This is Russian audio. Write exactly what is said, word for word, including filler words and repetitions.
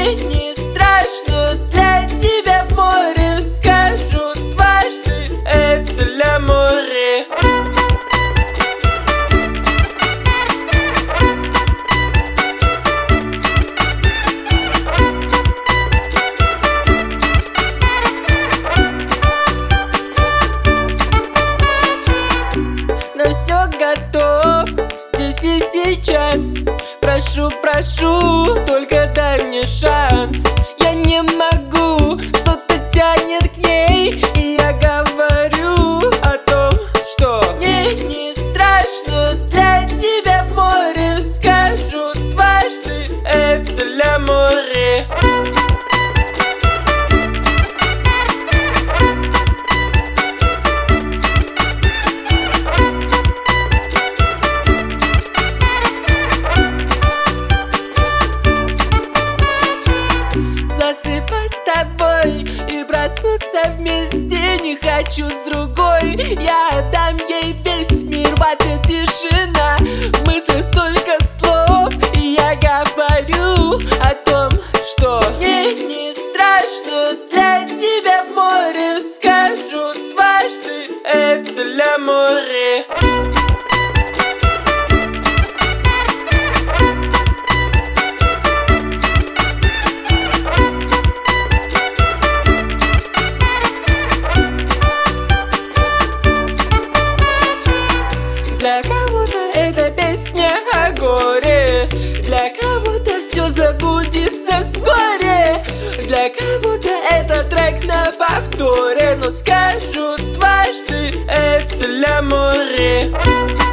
Мне не страшно для тебя в море. Скажу дважды, это ля море. На все готов здесь и сейчас. Прошу, прошу, только дай мне шанс. Я не могу, что-то тянет к ней, и я говорю о том, что мне не страшно для тебя в море. Скажу дважды, это ля море. Засыпать с тобой и проснуться вместе. Не хочу с другой, я отдам ей весь мир. В ответ тишина, в мыслях столько слов, и я говорю о том, что мне не страшно для тебя в море. Скажу дважды, это ля море. Для кого-то это песня о горе, для кого-то все забудется вскоре, для кого-то это трек на повторе. Но скажу дважды, это ля море.